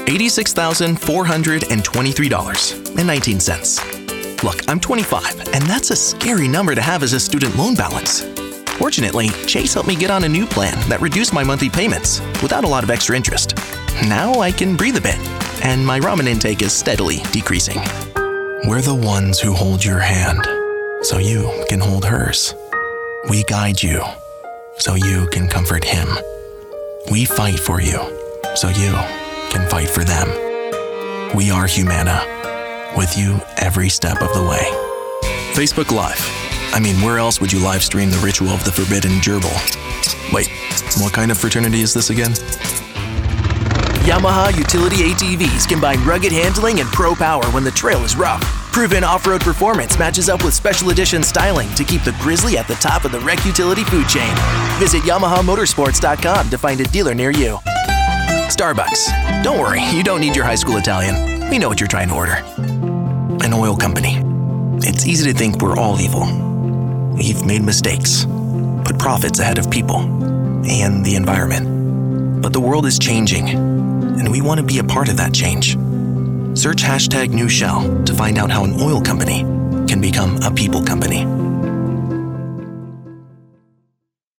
$86,423.19. Look, I'm 25, and that's a scary number to have as a student loan balance. Fortunately, Chase helped me get on a new plan that reduced my monthly payments without a lot of extra interest. Now I can breathe a bit, and my ramen intake is steadily decreasing. We're the ones who hold your hand, so you can hold hers. We guide you, so you can comfort him. We fight for you, so you can fight for them. We are Humana, with you every step of the way. Facebook Live. I mean, where else would you live stream the ritual of the forbidden gerbil? Wait, what kind of fraternity is this again? Yamaha utility ATVs combine rugged handling and pro power when the trail is rough. Proven off-road performance matches up with special edition styling to keep the Grizzly at the top of the rec utility food chain. Visit YamahaMotorsports.com to find a dealer near you. Starbucks. Don't worry, you don't need your high school Italian. We know what you're trying to order. An oil company. It's easy to think we're all evil. We've made mistakes, put profits ahead of people and the environment. But the world is changing, and we want to be a part of that change. Search #NewShell to find out how an oil company can become a people company.